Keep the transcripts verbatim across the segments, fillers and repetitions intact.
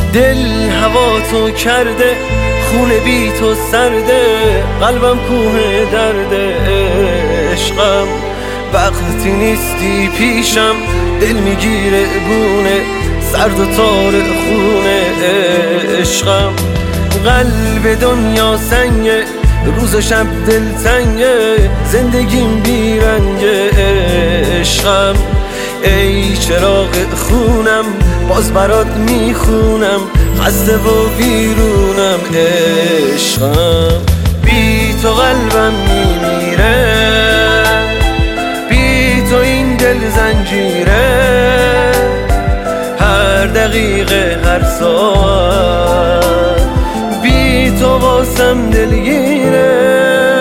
دل هوا تو کرده، خونه بی تو سرده، قلبم کوه درده. عشقم وقتی نیستی پیشم، دل میگیره بونه، سرد و تار خونه. عشقم قلب دنیا سنگه، روز و شب دلتنگه، زندگیم بیرنگه. عشقم ای چراغ خونم، باز برات میخونم، خسته و بیرونم. عشقم بی تو قلبم میمیره، بی تو این دل زنجیره، هر دقیقه هر ساعت بی تو واسم دلگیره.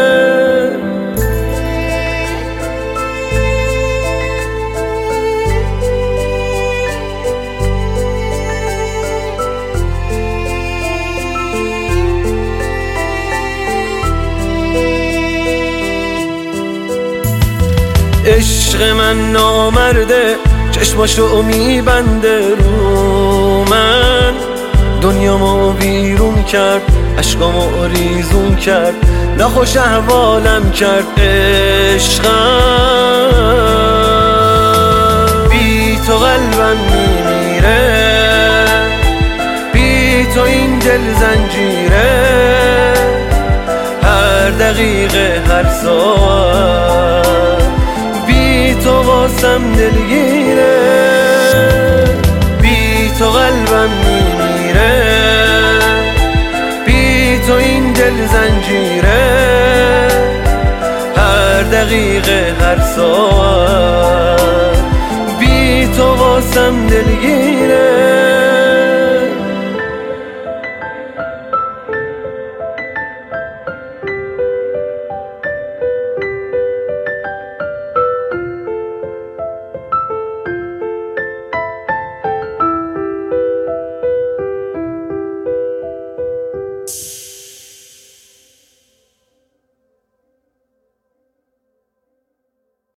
عشق من نامرده، چشماشو میبنده رو من، دنیامو بیرون کرد، عشقامو ریزون کرد، ناخوش احوالم کرد. عشقم بی تو قلبم میمیره، بی تو این دل زنجیره، هر دقیقه هر ساعت تو واسم دلگیره. بی تو قلبم میمیره، بی تو این دل زنجیره، هر دقیقه هر ساعت بی تو واسم دلگیره.